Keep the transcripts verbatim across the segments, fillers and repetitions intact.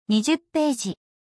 にじゅっページ。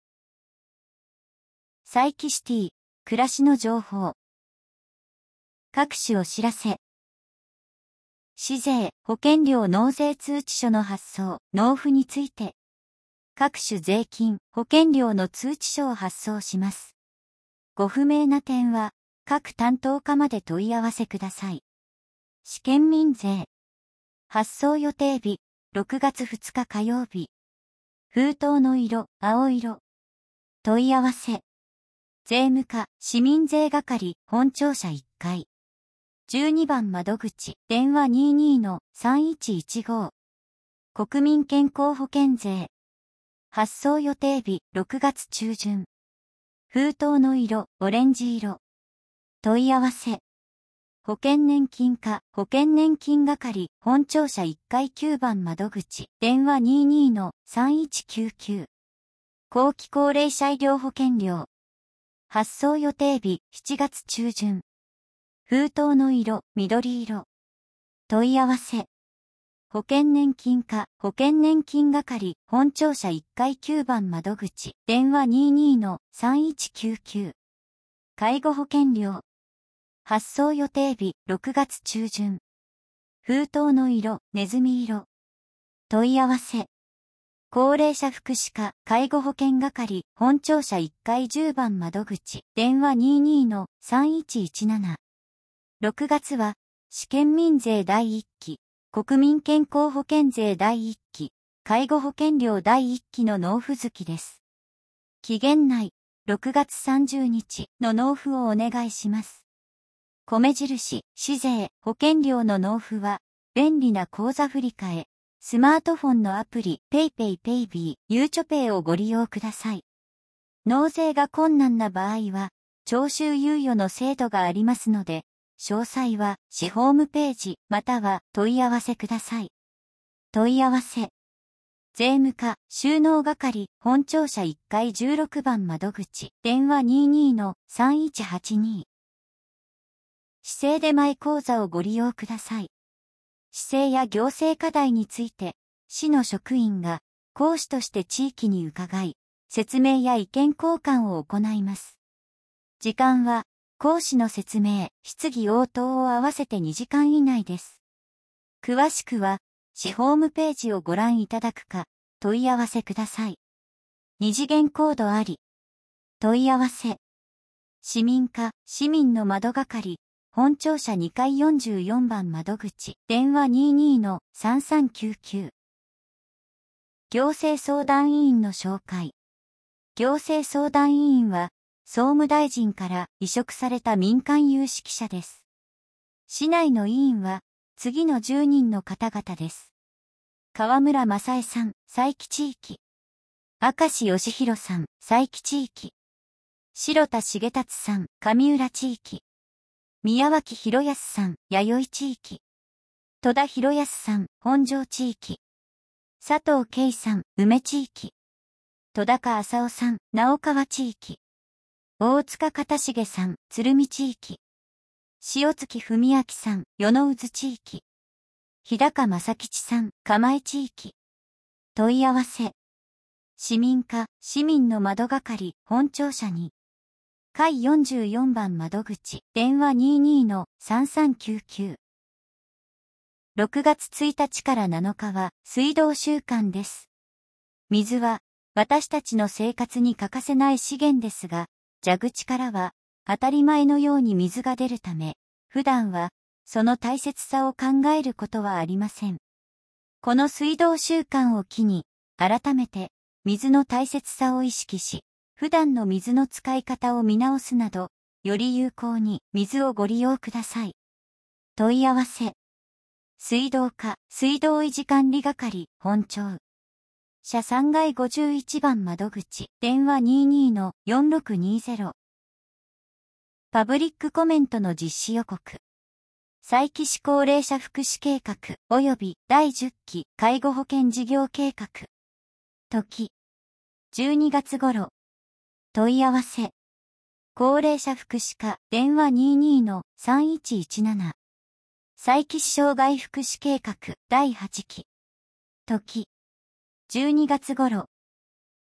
佐伯シティ、暮らしの情報。各種お知らせ。市税、保険料納税通知書の発送、納付について。各種税金、保険料の通知書を発送します。ご不明な点は、各担当課まで問い合わせください。試験民税。発送予定日、ろくがつふつか火曜日。封筒の色、青色。問い合わせ。税務課、市民税係、本庁舎いっかい。じゅうにばん窓口、電話 にじゅうに の さんいちいちご。国民健康保険税。発送予定日、ろくがつ中旬。封筒の色、オレンジ色。問い合わせ。保険年金課、保険年金係、本庁舎いっかいきゅうばん窓口、電話 にじゅうに の さんいちきゅうきゅう。後期高齢者医療保険料。発送予定日、しちがつ中旬。封筒の色、緑色。問い合わせ。保険年金課、保険年金係、本庁舎いっかいきゅうばん窓口、電話 にじゅうに の さんいちきゅうきゅう。介護保険料。発送予定日、ろくがつ中旬。封筒の色、ネズミ色。問い合わせ。高齢者福祉課、介護保険係、本庁舎いっかいじゅうばん窓口、電話 にじゅうに の さんいちいちなな。ろくがつは、試験民税だいいっき、国民健康保険税だいいっき、介護保険料だいいっきの納付月です。期限内、ろくがつさんじゅうにちの納付をお願いします。米印、市税、保険料の納付は、便利な口座振替、スマートフォンのアプリ、PayPay PayB、ゆうちょペイをご利用ください。納税が困難な場合は、徴収猶予の制度がありますので、詳細は、市ホームページ、または問い合わせください。問い合わせ。税務課、収納係、本庁舎いっかいじゅうろくばん窓口、電話 にじゅうに の さんいちはちに。市政出前講座をご利用ください。市政や行政課題について、市の職員が講師として地域に伺い、説明や意見交換を行います。時間は、講師の説明、質疑応答を合わせてにじかん以内です。詳しくは、市ホームページをご覧いただくか、問い合わせください。二次元コードあり。問い合わせ。市民課、市民の窓係、本庁舎にかいよんじゅうよんばん窓口、電話 にじゅうに の さんさんきゅうきゅう。行政相談委員の紹介。行政相談委員は、総務大臣から委嘱された民間有識者です。市内の委員は、次のじゅうにんの方々です。河村正恵さん、佐伯地域。明石義弘さん、佐伯地域。白田重達さん、上浦地域。宮脇博康さん、弥生地域。戸田博康さん、本庄地域。佐藤圭さん、梅地域。戸高浅夫さん、直川地域。大塚片重さん、鶴見地域。塩月文明さん、与野渦地域。日高正吉さん、釜江地域。問い合わせ。市民課、市民の窓係、本庁舎に。階よんじゅうよんばん窓口、電話 にじゅうに の さんさんきゅうきゅう。ろくがつついたちからなのかは水道週間です。水は私たちの生活に欠かせない資源ですが、蛇口からは当たり前のように水が出るため、普段はその大切さを考えることはありません。この水道週間を機に、改めて水の大切さを意識し、普段の水の使い方を見直すなど、より有効に水をご利用ください。問い合わせ。水道課、水道維持管理係、本庁。社さんがいごじゅういちばん窓口、電話 にじゅうに の よんろくにゼロ。パブリックコメントの実施予告。佐伯市高齢者福祉計画及びだいじゅっき介護保険事業計画。時。じゅうにがつ頃。問い合わせ。高齢者福祉課電話 にじゅうに の さんいちいちなな。佐伯市障害福祉計画だいはちき。時。じゅうにがつ頃。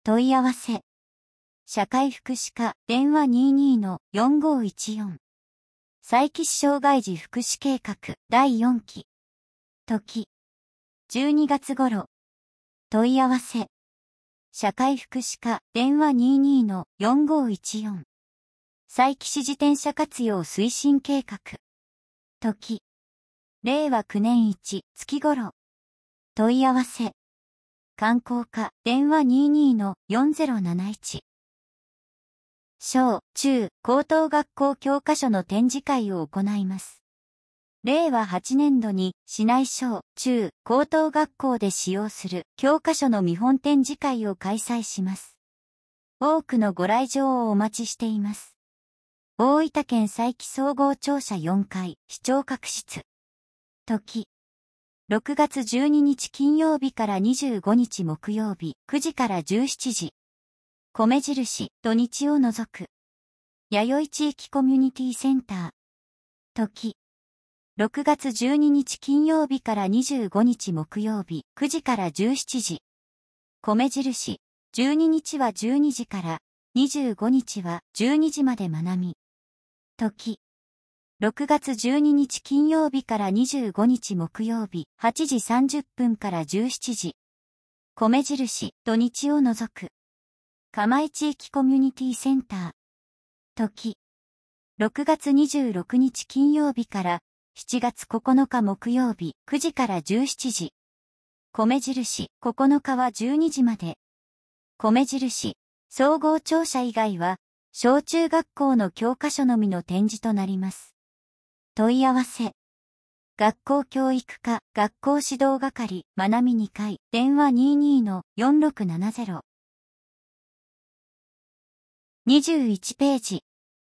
問い合わせ。社会福祉課電話 にじゅうにのよんごいちよん。佐伯市障害児福祉計画だいよんき。時。じゅうにがつ頃。問い合わせ。社会福祉課電話 にじゅうにのよんごいちよん。佐伯市自転車活用推進計画。時。れいわきゅうねんいちがつ頃。問い合わせ。観光課電話 にじゅうにのよんぜろなないち。小・中・高等学校教科書の展示会を行います。れいわはちねんどに市内小・中・高等学校で使用する教科書の見本展示会を開催します。多くのご来場をお待ちしています。大分県佐伯総合庁舎よんかい視聴覚室。時。ろくがつじゅうににち金曜日からにじゅうごにち木曜日くじからじゅうしちじ。米印、土日を除く。弥生地域コミュニティセンター。時。ろくがつじゅうににち金曜日からにじゅうごにち木曜日くじからじゅうしちじ。米印、じゅうににちはじゅうにじから、にじゅうごにちはじゅうにじまで学び。時。ろくがつじゅうににち金曜日からにじゅうごにち木曜日はちじさんじゅっぷんからじゅうしちじ。米印、土日を除く。釜井地域コミュニティセンター。時。ろくがつにじゅうろくにち金曜日からしちがつここのか木曜日くじからじゅうしちじ。米印、ここのかはじゅうにじまで。米印、総合庁舎以外は小中学校の教科書のみの展示となります。問い合わせ。学校教育課学校指導係まなみにかい電話 にじゅうにのよんろくななぜろ。にじゅういちページ。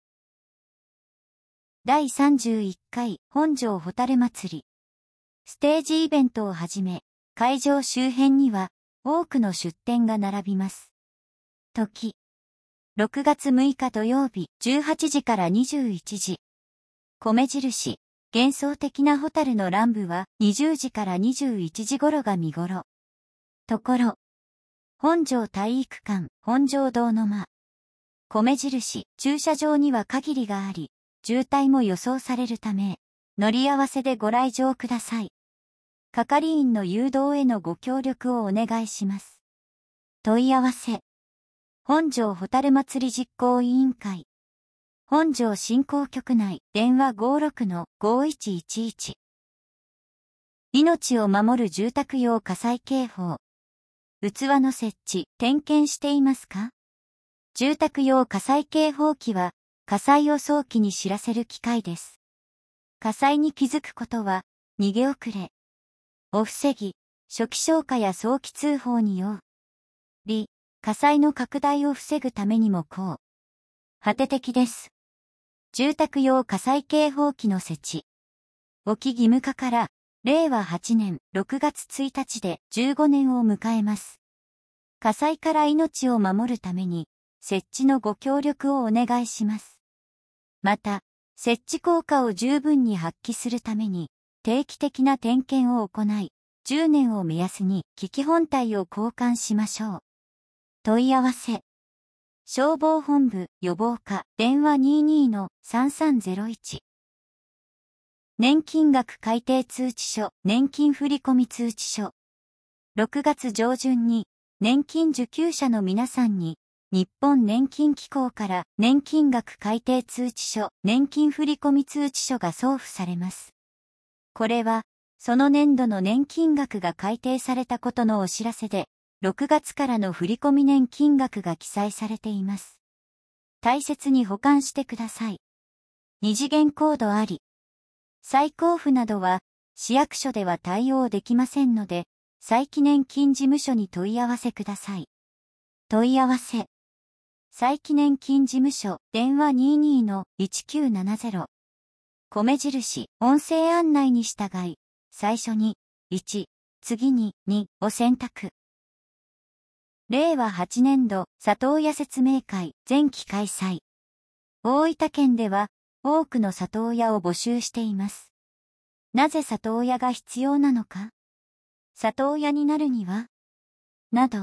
だいさんじゅういっかい本庄ホタル祭り。ステージイベントをはじめ、会場周辺には多くの出店が並びます。時。ろくがつむいか土曜日じゅうはちじからにじゅういちじ。米印、幻想的なホタルの乱舞はにじゅうじからにじゅういちじ頃が見頃。ところ。本庄体育館本庄堂の間。米印、駐車場には限りがあり、渋滞も予想されるため、乗り合わせでご来場ください。係員の誘導へのご協力をお願いします。問い合わせ。本庄ホタル祭り実行委員会。本庄振興局内電話 ごじゅうろくのごいちいちいち。命を守る住宅用火災警報。器の設置、点検していますか？住宅用火災警報器は火災を早期に知らせる機械です。火災に気づくことは逃げ遅れを防ぎ、初期消火や早期通報により、火災の拡大を防ぐためにも効果的です。住宅用火災警報器の設置。置き義務化かられいわはちねんろくがつついたちでじゅうごねんを迎えます。火災から命を守るために設置のご協力をお願いします。また、設置効果を十分に発揮するために定期的な点検を行い、じゅうねんを目安に機器本体を交換しましょう。問い合わせ。消防本部予防課電話 にじゅうにのさんさんぜろいち。年金額改定通知書年金振込通知書。ろくがつ上旬に年金受給者の皆さんに日本年金機構から年金額改定通知書年金振込通知書が送付されます。これはその年度の年金額が改定されたことのお知らせで、ろくがつからの振込年金額が記載されています。大切に保管してください。二次元コードあり。再交付などは市役所では対応できませんので、再記年金事務所に問い合わせください。問い合わせ。再記年金事務所電話 にじゅうにのいちきゅうななぜろ。米印音声案内に従い、最初にいち、次ににを選択。れいわはちねんど里親説明会前期開催。大分県では多くの里親を募集しています。なぜ里親が必要なのか？里親になるにはなど、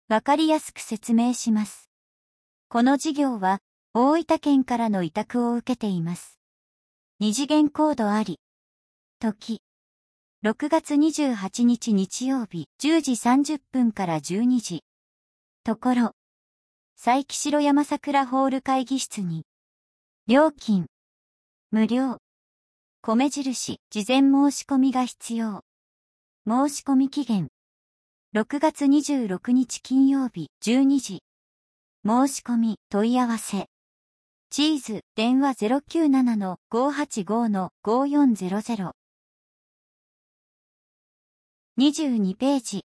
わかりやすく説明します。この事業は、大分県からの委託を受けています。二次元コードあり。時。ろくがつにじゅうはちにち日曜日じゅうじさんじゅっぷんからじゅうにじ。ところ。佐伯城山桜ホール会議室に。料金。無料。米印、事前申し込みが必要。申し込み期限。ろくがつにじゅうろくにち金曜日じゅうにじ。申し込み、問い合わせ。チーズ、電話 ゼロきゅうななのごーはちごのごーよんゼロゼロ。にじゅうにページ。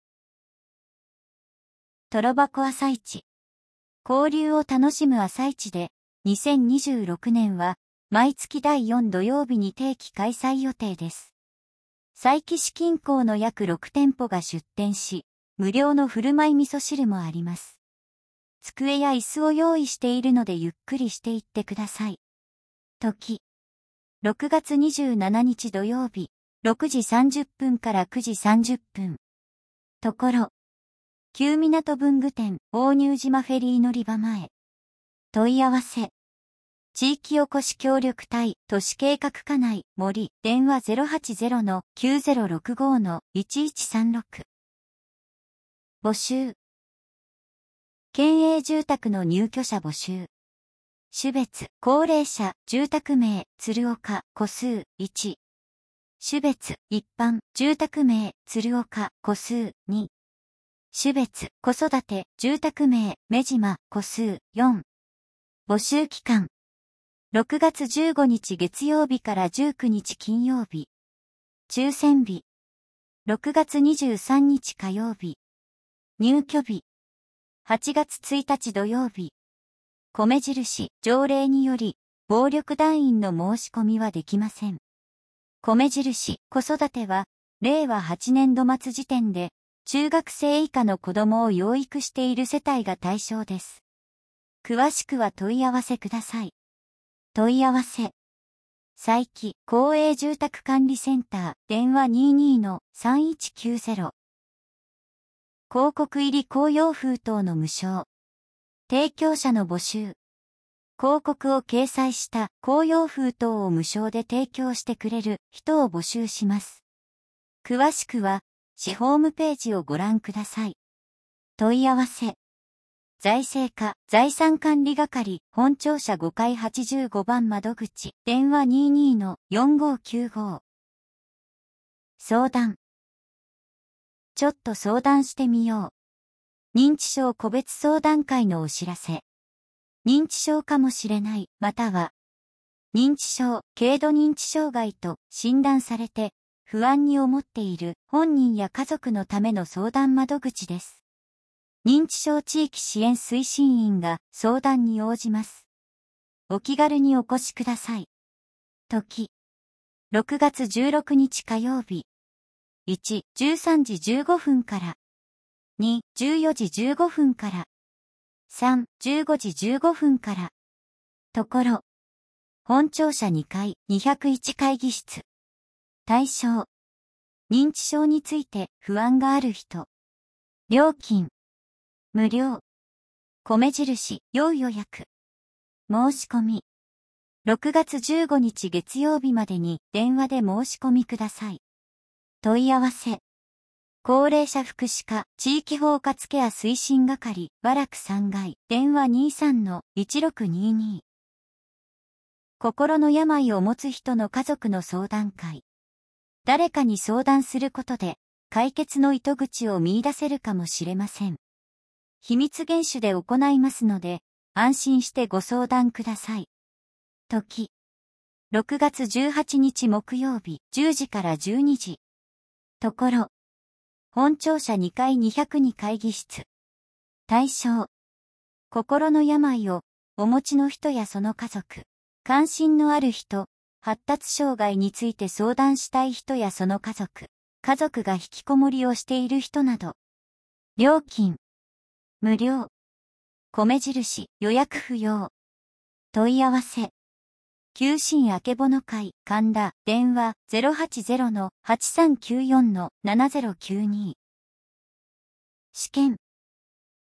とろばこ朝市。交流を楽しむ朝市で、にせんにじゅうろくねんは、毎月だいよん土曜日に定期開催予定です。佐伯市近郊の約ろくてんぽが出店し、無料の振る舞い味噌汁もあります。机や椅子を用意しているのでゆっくりしていってください。時。ろくがつにじゅうしちにち土曜日、ろくじさんじゅっぷんからくじさんじゅっぷん。ところ。旧港文具店、大入島フェリー乗り場前。問い合わせ。地域おこし協力隊、都市計画課内、森、電話 ゼロはちゼロのきゅうゼロろくごのいちいちさんろく。募集。県営住宅の入居者募集。種別、高齢者、住宅名、鶴岡、戸数、いち。種別、一般、住宅名、鶴岡、戸数、に。種別、子育て、住宅名、目島、戸数、よん。募集期間。ろくがつじゅうごにち月曜日からじゅうくにち金曜日。抽選日。ろくがつにじゅうさんにち火曜日。入居日。はちがつついたち土曜日。米印、条例により、暴力団員の申し込みはできません。米印、子育ては、れいわはちねんど末時点で、中学生以下の子供を養育している世帯が対象です。詳しくは問い合わせください。問い合わせ。佐伯、公営住宅管理センター、電話 にじゅうにのさんいちきゅうゼロ。広告入り公用封筒の無償。提供者の募集。広告を掲載した公用封筒を無償で提供してくれる人を募集します。詳しくは、市ホームページをご覧ください。問い合わせ。財政課、財産管理係、本庁舎ごかいはちじゅうごばん窓口、電話 にじゅうにのよんごきゅうご。相談。ちょっと相談してみよう。認知症個別相談会のお知らせ。認知症かもしれない、または、認知症、軽度認知障害と診断されて、不安に思っている本人や家族のための相談窓口です。認知症地域支援推進員が相談に応じます。お気軽にお越しください。時。ろくがつじゅうろくにち火曜日。いち、じゅうさんじじゅうごふんから。に、じゅうよじじゅうごふんから。さん、じゅうごじじゅうごふんから。ところ。本庁舎にかいにひゃくいち会議室。対象。認知症について不安がある人。料金。無料。米印、要予約。申し込み。ろくがつじゅうごにち月曜日までに電話で申し込みください。問い合わせ。高齢者福祉課、地域包括ケア推進係、和楽さんがい、電話 にじゅうさんのいちろくにに。心の病を持つ人の家族の相談会。誰かに相談することで、解決の糸口を見出せるかもしれません。秘密厳守で行いますので、安心してご相談ください。時。ろくがつじゅうはちにち木曜日、じゅうじからじゅうにじ。ところ。本庁舎にかいにひゃくに会議室。対象。心の病をお持ちの人やその家族。関心のある人、発達障害について相談したい人やその家族。家族が引きこもりをしている人など。料金。無料。米印、予約不要。問い合わせ。休診あけぼの会、神田、電話 ゼロはちゼロのはちさんきゅうよんのななゼロきゅうに。試験。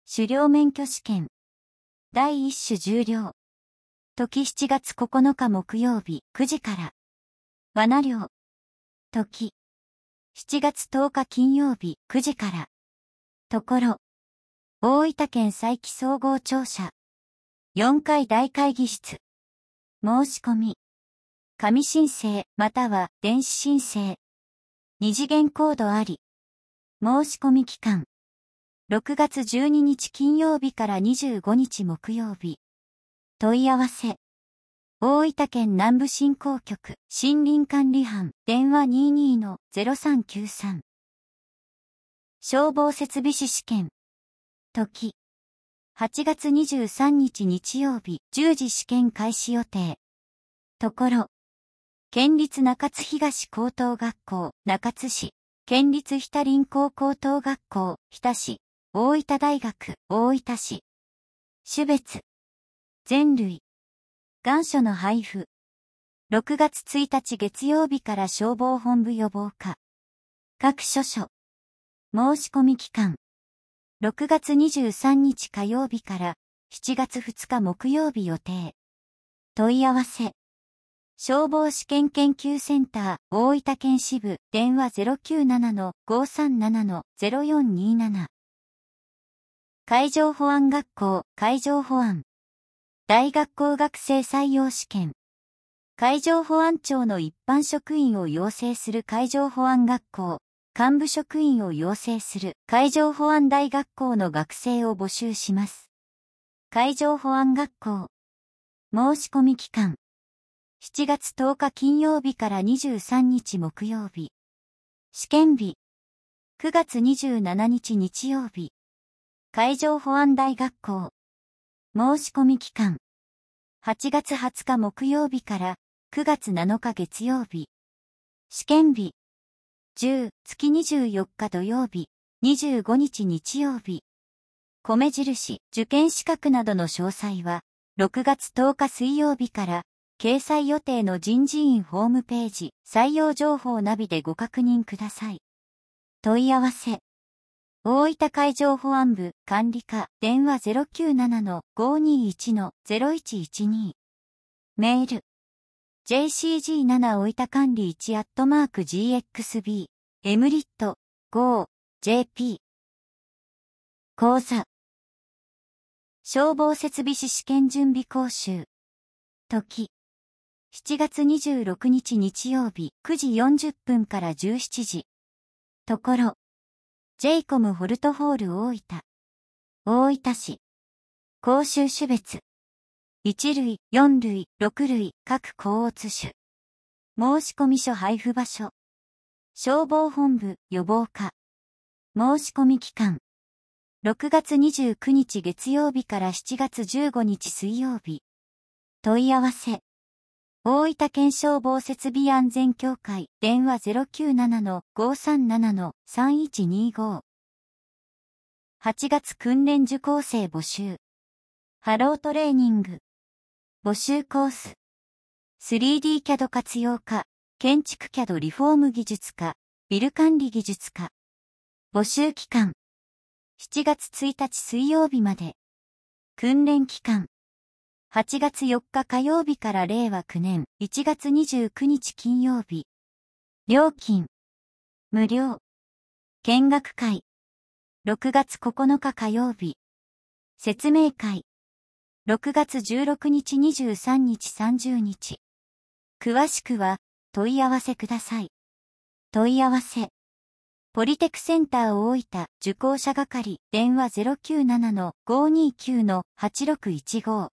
狩猟免許試験。だいいち種重量。時しちがつここのか木曜日くじから。罠猟。時。しちがつとおか金曜日くじから。ところ。大分県佐伯総合庁舎。よんかい大会議室。申し込み。紙申請または電子申請。二次元コードあり。申し込み期間。ろくがつじゅうににち金曜日からにじゅうごにち木曜日。問い合わせ。大分県南部振興局森林管理班電話 にじゅうにのゼロさんきゅうさん。消防設備士試験。時。はちがつにじゅうさんにち日曜日じゅうじ試験開始予定。ところ。県立中津東高等学校中津市。県立日田林高高等学校日田市。大分大学大分市。種別。全類。願書の配布。ろくがつついたち月曜日から消防本部予防課。各所所。申し込み期間。ろくがつにじゅうさんにち火曜日からしちがつふつか木曜日予定。問い合わせ。消防試験研究センター大分県支部電話 ゼロきゅうななのごさんななのゼロよんになな。海上保安学校海上保安。大学校学生採用試験。海上保安庁の一般職員を養成する海上保安学校、幹部職員を養成する海上保安大学校の学生を募集します。海上保安学校。申し込み期間。しちがつとおか金曜日からにじゅうさんにち木曜日。試験日。くがつにじゅうしちにち日曜日。海上保安大学校。申し込み期間。はちがつはつか木曜日からくがつなのか月曜日。試験日。じゅう、月にじゅうよっか土曜日、にじゅうごにち日曜日。米印、受験資格などの詳細は、ろくがつとおか水曜日から、掲載予定の人事院ホームページ、採用情報ナビでご確認ください。問い合わせ。大分海上保安部管理課電話 ゼロきゅうななのごにいちのゼロいちいちに。メール。ジェイシージーセブン 大分管理いちアットマーク ジーエックスビー エムリット ゴー ジェーピー。講座。消防設備士試験準備講習。時。しちがつにじゅうろくにち日曜日くじよんじゅっぷんからじゅうしちじ。ところ。ジェイコムホルトホール大分。大分市。講習種別。いちるい、よんるい、ろくるい、各甲乙種。申込書配布場所。消防本部予防課。申し込み期間。ろくがつにじゅうくにち月曜日からしちがつじゅうごにち水曜日。問い合わせ。大分県消防設備安全協会電話 ゼロきゅうななのごさんななのさんいちにご。はちがつ訓練受講生募集。ハロートレーニング。募集コース。スリーディー キャド 活用科、建築 キャド リフォーム技術科、ビル管理技術科。募集期間。しちがつついたち水曜日まで。訓練期間。はちがつよっか火曜日かられいわきゅうねんいちがつにじゅうくにち金曜日。料金。無料。見学会。ろくがつここのか火曜日。説明会。ろくがつじゅうろくにちにじゅうさんにちさんじゅうにち。詳しくは問い合わせください。問い合わせ。ポリテクセンター大分受講者係電話 ゼロきゅうななのごにきゅうのはちろくいちご。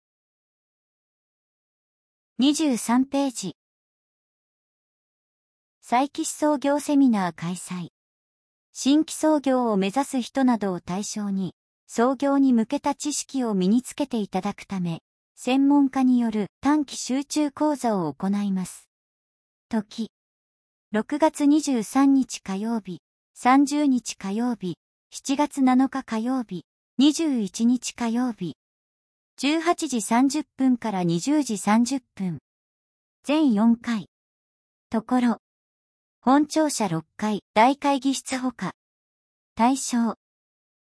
にじゅうさんページ。再起死創業セミナー開催。新規創業を目指す人などを対象に、創業に向けた知識を身につけていただくため、専門家による短期集中講座を行います。時。ろくがつにじゅうさんにち火曜日、さんじゅうにち火曜日、しちがつなのか火曜日、にじゅういちにち火曜日。じゅうはちじさんじゅっぷんからにじゅうじさんじゅっぷん。全よんかい。ところ。本庁舎ろっかい大会議室ほか。対象。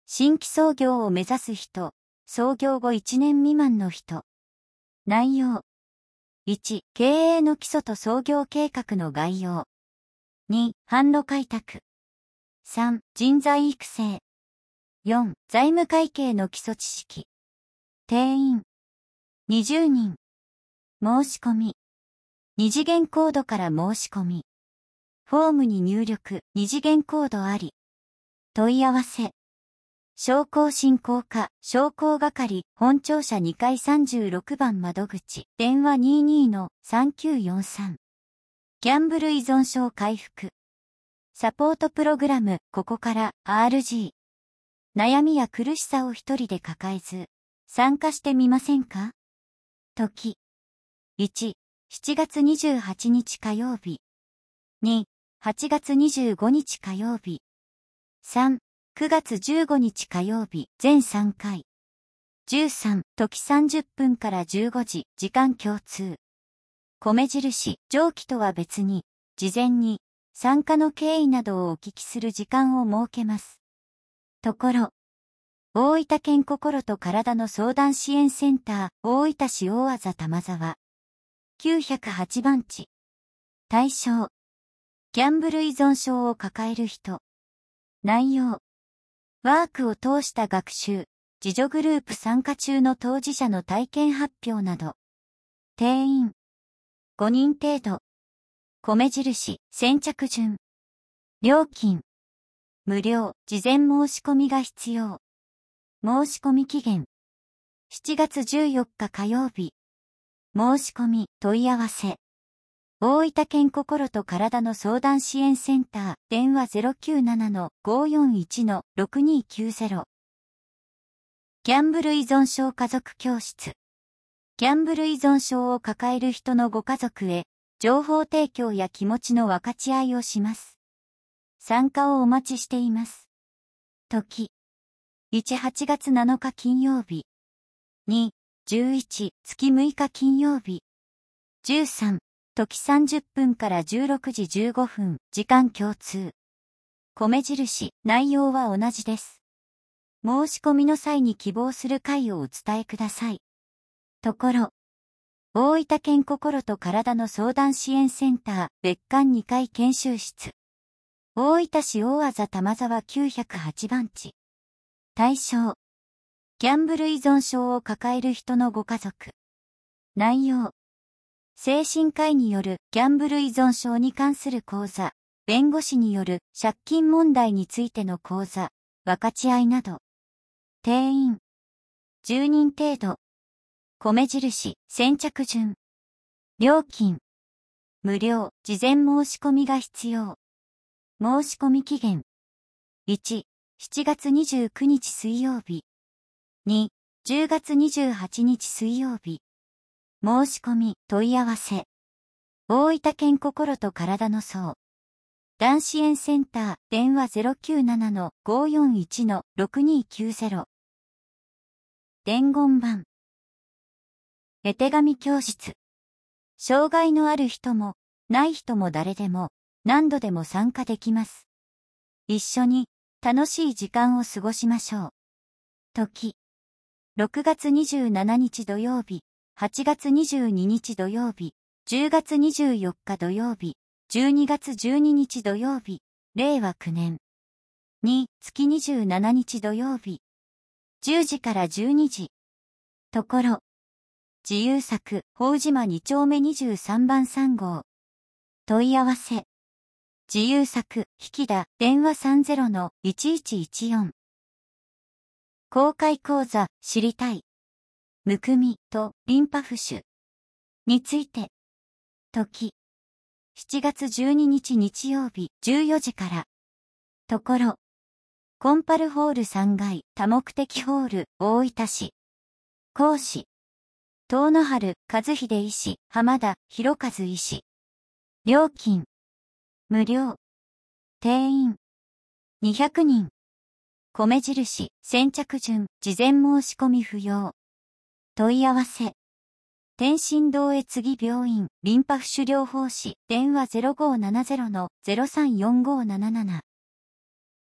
新規創業を目指す人、創業後いちねん未満の人。内容。いち、経営の基礎と創業計画の概要。に、販路開拓。さん、人材育成。よん、財務会計の基礎知識。定員。にじゅうにん。申し込み。二次元コードから申し込み。フォームに入力、二次元コードあり。問い合わせ。商工振興課、商工係、本庁舎にかいさんじゅうろくばん窓口、電話 にじゅうにのさんきゅうよんさん。ギャンブル依存症回復。サポートプログラム、ここから アールジー。悩みや苦しさを一人で抱えず、参加してみませんか？時。いち、しちがつにじゅうはちにち火曜日。に、はちがつにじゅうごにち火曜日。さん、くがつじゅうごにち火曜日、全さんかい。じゅうさん、時さんじゅっぷんからじゅうごじ、時間共通。米印、上記とは別に、事前に、参加の経緯などをお聞きする時間を設けます。ところ。大分県心と体の相談支援センター、大分市大字玉沢。きゅうひゃくはちばんち。対象。ギャンブル依存症を抱える人。内容。ワークを通した学習、自助グループ参加中の当事者の体験発表など。定員。ごにん程度。米印、先着順。料金。無料、事前申し込みが必要。申し込み期限。しちがつじゅうよっか火曜日。申し込み、問い合わせ。大分県心と体の相談支援センター、電話 ゼロきゅうななのごよんいちのろくにきゅうゼロ。ギャンブル依存症家族教室。ギャンブル依存症を抱える人のご家族へ、情報提供や気持ちの分かち合いをします。参加をお待ちしています。時。いち、はちがつなのか金曜日。に、じゅういち、月むいか金曜日。じゅうさん、時さんじゅっぷんからじゅうろくじじゅうごふん、時間共通。米印、内容は同じです。申し込みの際に希望する回をお伝えください。ところ。大分県心と体の相談支援センター、別館にかい研修室。大分市大字玉沢きゅうひゃくはちばんち。対象。ギャンブル依存症を抱える人のご家族。内容。精神科医によるギャンブル依存症に関する講座、弁護士による借金問題についての講座、分かち合いなど。定員。じゅうにん程度。米印、先着順。料金。無料、事前申し込みが必要。申し込み期限。いち、しちがつにじゅうくにち水曜日。に、じゅうがつにじゅうはちにち水曜日。申し込み、問い合わせ。大分県心と体の相談支援センター、電話 ゼロきゅうななのごよんいちのろくにきゅうゼロ。伝言板。絵手紙教室。障害のある人も、ない人も誰でも、何度でも参加できます。一緒に、楽しい時間を過ごしましょう。時。ろくがつにじゅうしちにち土曜日。はちがつにじゅうににち土曜日、じゅうがつにじゅうよっか土曜日、じゅうにがつじゅうににち土曜日、れいわきゅうねん。に、月にじゅうしちにち土曜日。じゅうじからじゅうにじ。ところ。自由作、宝島にちょうめにじゅうさんばんさんごう。問い合わせ。自由作、引田、電話 さんじゅうのいちいちいちよん。公開講座、知りたい。むくみとリンパ浮腫について。時。しちがつじゅうににち日曜日じゅうよじから。ところ。コンパルホールさんがい多目的ホール大分市。講師。遠野春和秀医師浜田博和医師。料金。無料。定員。にひゃくにん。米印先着順事前申し込み不要。問い合わせ。天津道越木病院、リンパ浮腫療法士、電話 ゼロごーななゼロのゼロさんよんごーなななな。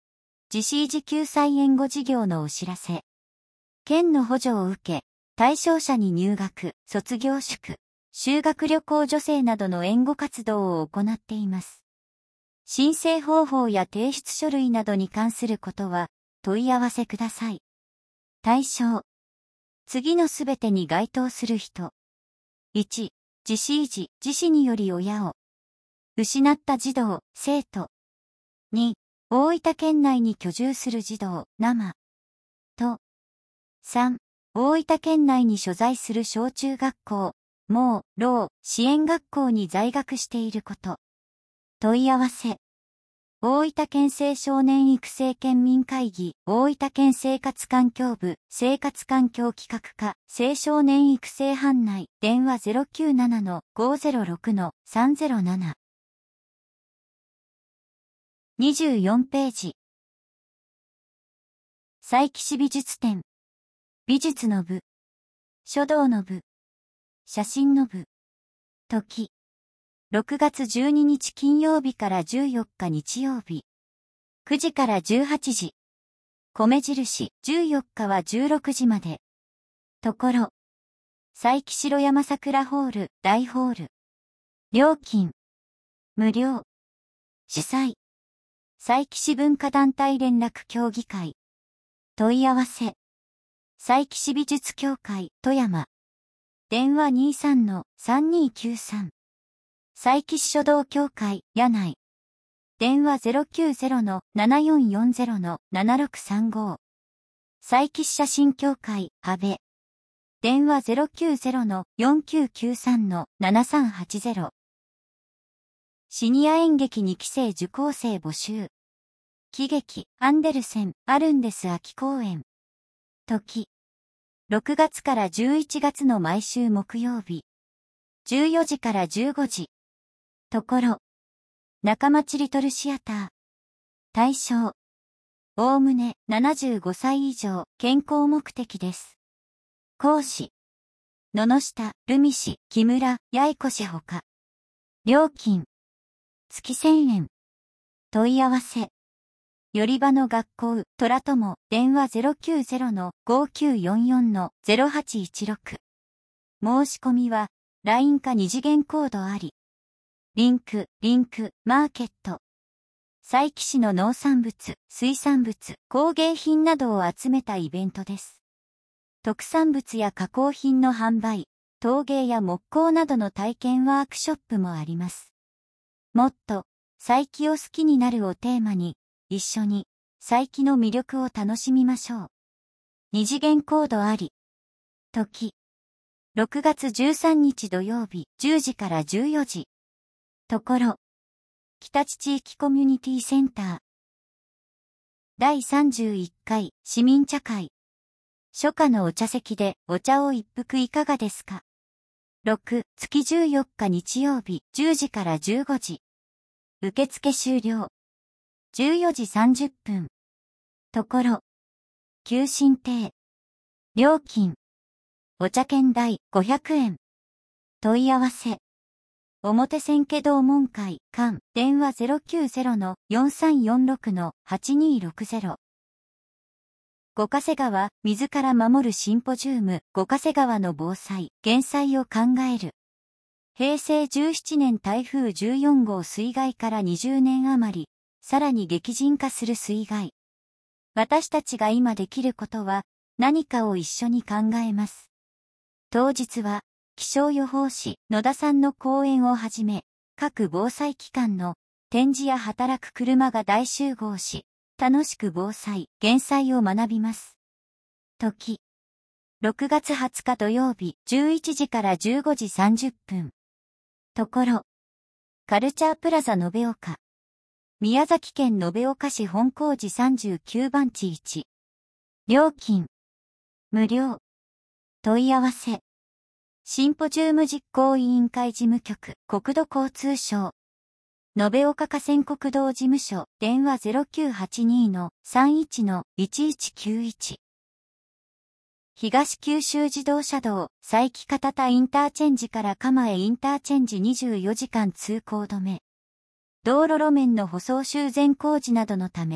実施時救済援護事業のお知らせ。県の補助を受け、対象者に入学、卒業祝、修学旅行助成などの援護活動を行っています。申請方法や提出書類などに関することは問い合わせください。対象。次のすべてに該当する人。いち、実施時、自死により親を失った児童、生徒。に、大分県内に居住する児童、生。と。さん、大分県内に所在する小中学校、盲、ろう、支援学校に在学していること。問い合わせ。大分県青少年育成県民会議、大分県生活環境部、生活環境企画課、青少年育成班内、電話 ゼロきゅうななのごゼロろくのさんゼロなな。にじゅうよんページ。佐伯市美術展。美術の部。書道の部。写真の部。時。ろくがつじゅうににち金曜日からじゅうよっか日曜日。くじからじゅうはちじ。米印じゅうよっかはじゅうろくじまで。ところ。佐伯城山桜ホール、大ホール。料金。無料。主催。佐伯市文化団体連絡協議会。問い合わせ。佐伯市美術協会、富山。電話 にじゅうさんのさんにーきゅうさん。佐伯市書道協会、柳井。電話 ゼロきゅうゼロのななよんよんゼロのななろくさんご。佐伯市写真協会、阿部。電話 ゼロきゅうゼロのよんきゅうきゅうさんのななさんはちゼロ。シニア演劇にきせい受講生募集。喜劇、アンデルセン、あるんです秋公演。時。ろくがつからじゅういちがつの毎週木曜日。じゅうよじからじゅうごじ。ところ。中町リトルシアター。対象。おおむねななじゅうごさい以上、健康目的です。講師。野々下、留美氏、木村、八重子氏ほか。料金。月せんえん。問い合わせ。より場の学校、虎友、電話 ゼロきゅうゼロのごきゅうよんよんのゼロはちいちろく。申し込みは、ライン か二次元コードあり。リンク、リンク、マーケット。佐伯市の農産物、水産物、工芸品などを集めたイベントです。特産物や加工品の販売、陶芸や木工などの体験ワークショップもあります。もっと、佐伯を好きになるをテーマに、一緒に、佐伯の魅力を楽しみましょう。二次元コードあり。時。ろくがつじゅうさんにち土曜日、じゅうじからじゅうよじ。ところ。北地地域コミュニティセンター。だいさんじゅういっかい市民茶会。初夏のお茶席でお茶を一服いかがですか？ろくがつじゅうよっか日曜日、じゅうじからじゅうごじ。受付終了。じゅうよじさんじゅっぷん。ところ。休診亭。料金。お茶券代ごひゃくえん。問い合わせ。表千家同門会、館、電話 ゼロきゅうゼロのよんさんよんろくのはちにーろくゼロ。五ヶ瀬川、自ら守るシンポジウム、五ヶ瀬川の防災、減災を考える。へいせいじゅうななねん台風じゅうよんごう水害からにじゅうねん余り、さらに激甚化する水害。私たちが今できることは、何かを一緒に考えます。当日は、気象予報士野田さんの講演をはじめ、各防災機関の展示や働く車が大集合し、楽しく防災、減災を学びます。時。ろくがつはつか土曜日、じゅういちじからじゅうごじさんじゅっぷん。ところ。カルチャープラザ延岡。宮崎県延岡市本光寺さんじゅうきゅうばんちいち。料金。無料。問い合わせ。シンポジウム実行委員会事務局、国土交通省。延岡河川国道事務所、電話 ゼロきゅうはちにのさんいちのいちいちきゅういち。東九州自動車道、佐伯片田インターチェンジから蒲江インターチェンジにじゅうよじかん通行止め。道路路面の舗装修繕工事などのため、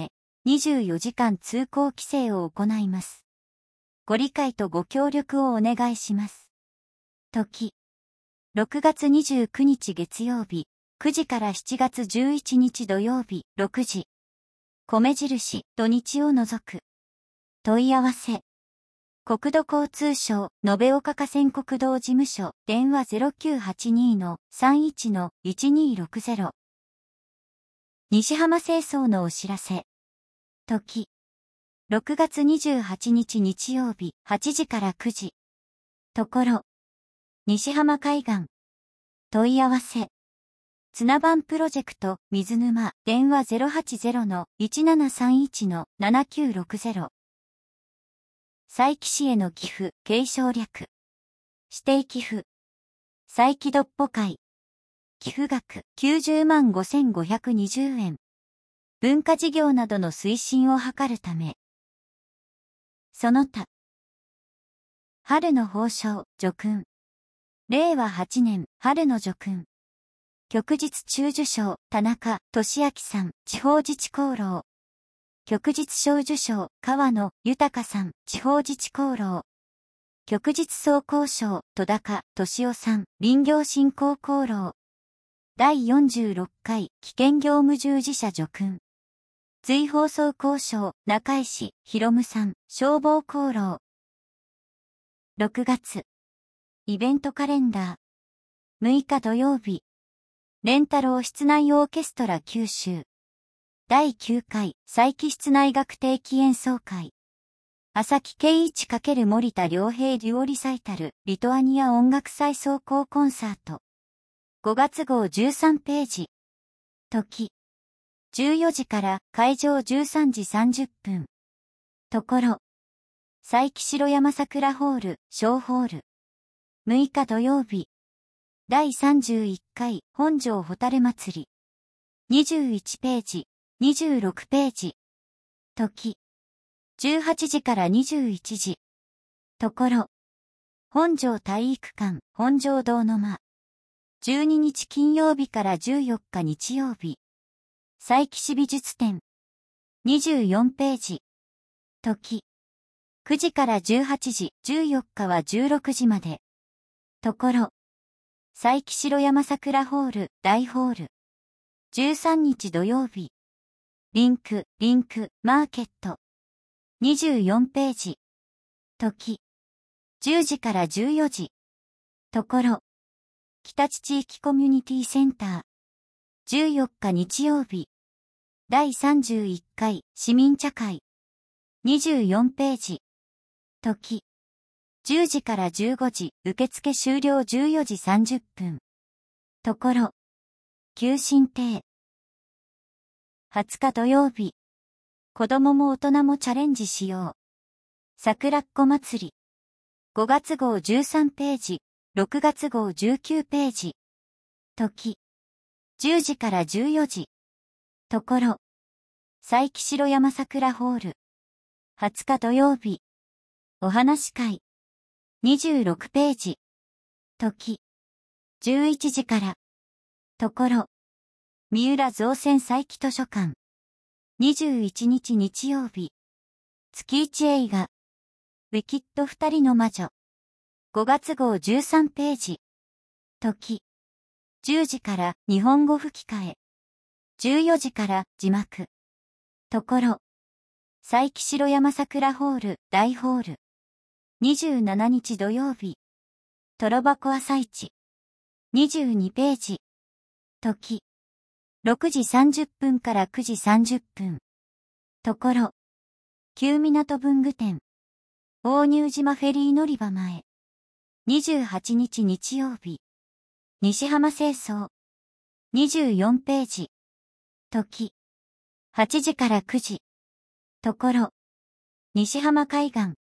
にじゅうよじかん通行規制を行います。ご理解とご協力をお願いします。時。ろくがつにじゅうくにち月曜日、くじからしちがつじゅういちにち土曜日、ろくじ。米印、土日を除く。問い合わせ。国土交通省、延岡河川国道事務所、電話 ゼロきゅうはちに さんいち いちにろくゼロ。西浜清掃のお知らせ。時。ろくがつにじゅうはちにち日曜日、はちじからくじ。ところ。西浜海岸。問い合わせ。綱番プロジェクト、水沼、電話 ゼロはちゼロ いちななさんいち ななきゅうろくゼロ。佐伯市への寄付、継承略。指定寄付。佐伯どっぽ会。寄付額きゅうじゅうまんごせんごひゃくにじゅうえん。文化事業などの推進を図るため。その他。春の褒章、叙勲。れいわはちねん、春の叙勲。旭日中受賞、田中俊明さん、地方自治功労。旭日小受賞、川野豊さん、地方自治功労。旭日総工賞、戸高俊夫さん、林業振興功労。だいよんじゅうろっかい、危険業務従事者叙勲。随放送功賞、中石博夢さん、消防功労。ろくがつ。イベントカレンダー。むいか土曜日。蓮太郎室内オーケストラ九州。だいきゅうかい、佐伯室内楽定期演奏会。浅木圭一×森田良平デュオリサイタル、リトアニア音楽祭奏功コンサート。ごがつ号じゅうさんページ。時。じゅうよじから会場じゅうさんじさんじゅっぷん。ところ。佐伯城山桜ホール、小ホール。むいか土曜日。だいさんじゅういっかい本庄蛍祭り。にじゅういちページ、にじゅうろくページ。時。じゅうはちじからにじゅういちじ。ところ。本庄体育館、本庄堂の間。じゅうににち金曜日からじゅうよっか日曜日。佐伯市美術展。にじゅうよんページ。時。くじからじゅうはちじ、じゅうよっかはじゅうろくじまで。ところ。佐伯城山桜ホール、大ホール。じゅうさんにち土曜日。リンク、リンク、マーケット。にじゅうよんページ。時。じゅうじからじゅうよじ。ところ。北地地域コミュニティセンター。じゅうよっか日曜日。だいさんじゅういっかい市民茶会。にじゅうよんページ。時。じゅうじからじゅうごじ、受付終了じゅうよじさんじゅっぷん。ところ。休診亭。はつか土曜日。子供も大人もチャレンジしよう。桜っ子祭り。ごがつ号じゅうさんページ、ろくがつ号じゅうきゅうページ。時。じゅうじからじゅうよじ。ところ。佐伯城山桜ホール。はつか土曜日。お話会。にじゅうろくページ。時。じゅういちじから。ところ。三浦造船佐伯図書館。にじゅういちにち日曜日。月一映画。ウィキッド二人の魔女。ごがつ号じゅうさんページ。時。じゅうじから日本語吹き替え。じゅうよじから字幕。ところ。佐伯城山桜ホール、大ホール。にじゅうしちにち土曜日。トロバコ朝市。にじゅうにページ。時。ろくじさんじゅっぷんからくじさんじゅっぷん。ところ。旧港文具店。大入島フェリー乗り場前。にじゅうはちにち日曜日。西浜清掃。にじゅうよんページ。時。はちじからくじ。ところ。西浜海岸。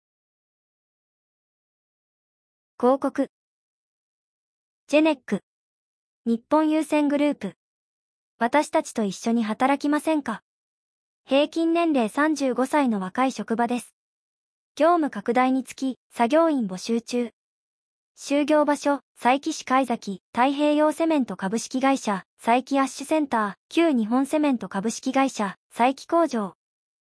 広告。ジェネック。日本郵船グループ。私たちと一緒に働きませんか？平均年齢さんじゅうごさいの若い職場です。業務拡大につき、作業員募集中。就業場所、佐伯市貝崎、太平洋セメント株式会社、佐伯アッシュセンター、旧日本セメント株式会社、佐伯工場。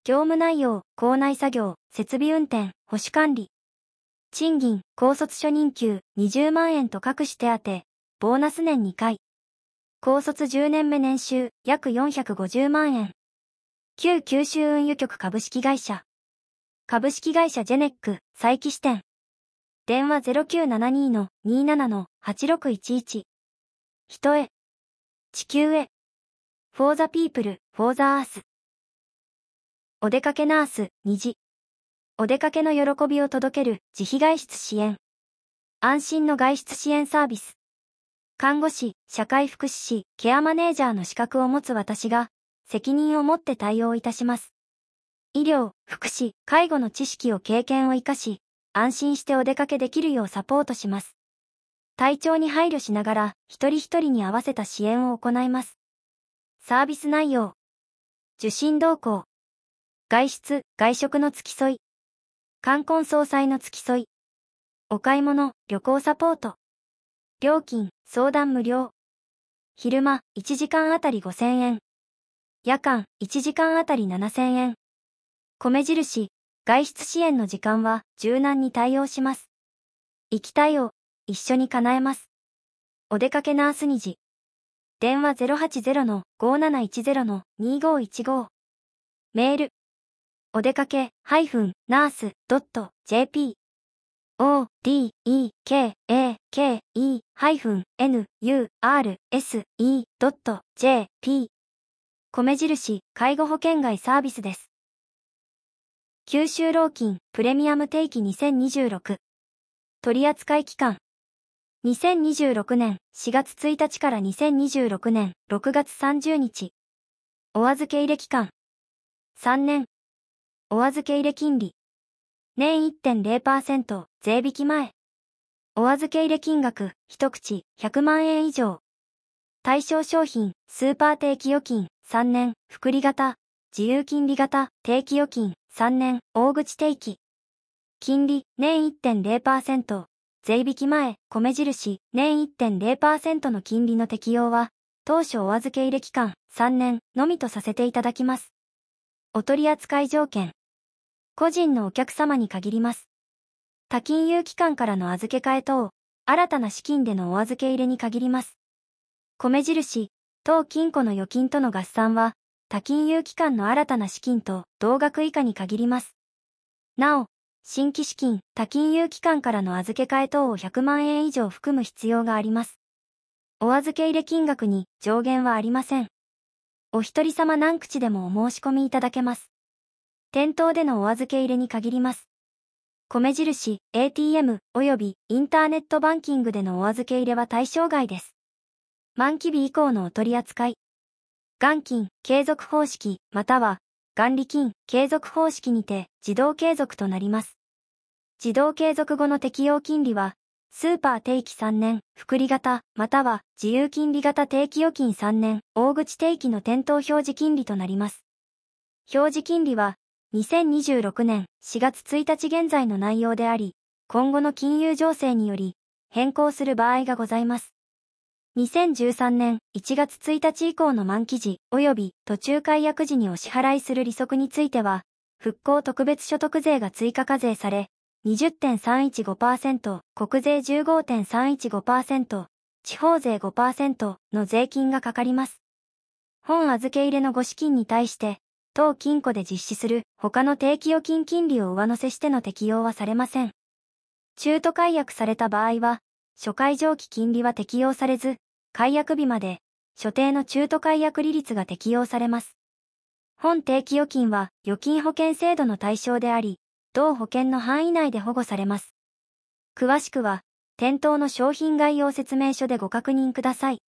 業務内容、校内作業、設備運転、保守管理。賃金、高卒初任給にじゅうまんえんと各種手当、ボーナス年にかい。高卒じゅうねんめ年収約よんひゃくごじゅうまんえん。旧九州運輸局株式会社。株式会社ジェネック、佐伯支店。電話 ゼロきゅうななに にーなな はちろくいちいち。人へ。地球へ。for the people, for the earth。お出かけナース、虹。お出かけの喜びを届ける自費外出支援。安心の外出支援サービス。看護師、社会福祉士、ケアマネージャーの資格を持つ私が、責任を持って対応いたします。医療、福祉、介護の知識を経験を生かし、安心してお出かけできるようサポートします。体調に配慮しながら、一人一人に合わせた支援を行います。サービス内容。受診同行。外出、外食の付き添い。冠婚葬祭の付き添い。お買い物、旅行サポート。料金、相談無料。昼間、いちじかんあたりごせんえん。夜間、いちじかんあたりななせんえん。米印、外出支援の時間は柔軟に対応します。行きたいを一緒に叶えます。お出かけナース虹。電話 ゼロはちゼロ ごーなないちゼロ にーごーいちごー。メール。お出かけ ナース ドット ジェーピー。お ディー イー ケー エー ケー イー エヌ ユー アール エス イー ドット ジェーピー。米印、介護保険外サービスです。九州労金プレミアム定期にせんにじゅうろく。取扱期間。にせんにじゅうろくねんしがつついたちからにせんにじゅうろくねんろくがつさんじゅうにち。お預け入れ期間。さんねん。お預け入れ金利。年 いってんれいパーセント 税引き前。お預け入れ金額、一口ひゃくまんえん以上。対象商品、スーパー定期預金、さんねん、複利型、自由金利型、定期預金、さんねん、大口定期。金利、年 いってんれいパーセント、税引き前、米印、年 いってんれいパーセント の金利の適用は、当初お預け入れ期間、さんねん、のみとさせていただきます。お取扱い条件。個人のお客様に限ります。他金融機関からの預け替え等、新たな資金でのお預け入れに限ります。米印、当金庫の預金との合算は、他金融機関の新たな資金と同額以下に限ります。なお、新規資金、他金融機関からの預け替え等をひゃくまんえん以上含む必要があります。お預け入れ金額に上限はありません。お一人様何口でもお申し込みいただけます。店頭でのお預け入れに限ります。米印、エーティーエム 及びインターネットバンキングでのお預け入れは対象外です。満期日以降のお取り扱い。元金、継続方式、または、元利金、継続方式にて自動継続となります。自動継続後の適用金利は、スーパー定期さんねん、複利型、または自由金利型定期預金さんねん、大口定期の店頭表示金利となります。表示金利は、にせんにじゅうろくねんしがつついたち現在の内容であり、今後の金融情勢により、変更する場合がございます。にせんじゅうさんねんいちがつついたち以降の満期時及び途中解約時にお支払いする利息については、復興特別所得税が追加課税され、にじゅってんさんいちごパーセント、国税 じゅうごてんさんいちごパーセント、地方税 ごパーセント の税金がかかります。本預け入れのご資金に対して、当金庫で実施する他の定期預金金利を上乗せしての適用はされません。中途解約された場合は、初回上期金利は適用されず、解約日まで所定の中途解約利率が適用されます。本定期預金は預金保険制度の対象であり、同保険の範囲内で保護されます。詳しくは、店頭の商品概要説明書でご確認ください。